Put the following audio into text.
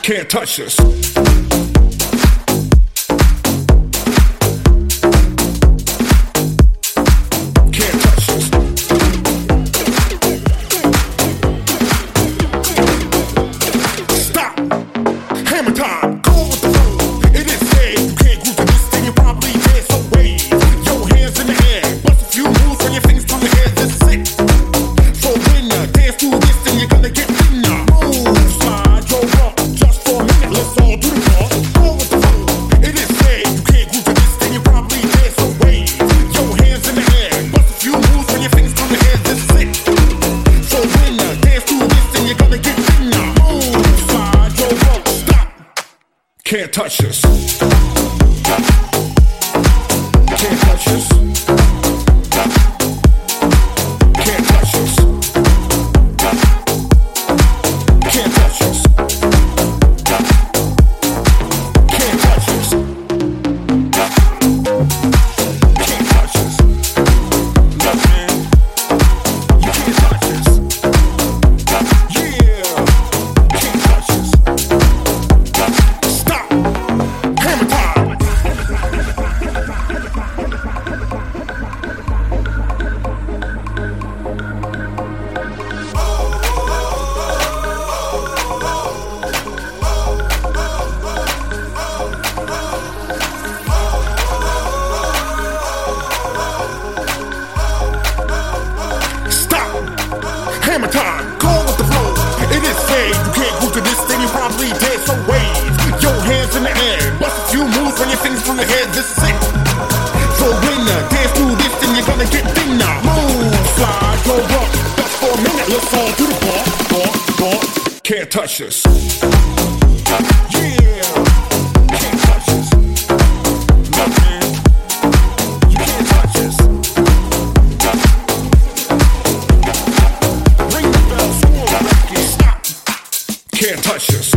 Can't touch this. Can't touch this. Stop. Hammer time. Go with the flow. It is safe. You can't groove to this thing. You probably dead. So wave your hands in the air. Bust a few moves on your fingers through your head. This is it. So when you dance through this thing, you're gonna get thinner. Move, slide your rump. Just for a minute. Let's all do the part. Go with the flow. It is safe. You can't groove to this thing. You probably dead. So wave your hands in the air. Bust a few moves on your fingers through your head. This is it. So when you dance through this thing, you're gonna get thinner. Move, slide your rump. Stop. Can't touch this. Can't touch this. Can't touch this. Can't touch this. Can't touch this. Can't touch this. Look, man, you can't touch this. Yeah, can't touch this. Stop. Hammer time. Stop. Hammer time. Go with the flow. It is safe. You can't groove to this thing. You probably dead. So wave your hands in the air. Bust a few moves on your fingers through your head. This is it. So when you dance through this thing, you're gonna get thinner. Move, slide, go up. Just for a minute. Let's all do the part. Can't touch this. Yeah. Can't touch this. Look, man, you can't touch this. Ring the bell, swore, stop. Can't touch this.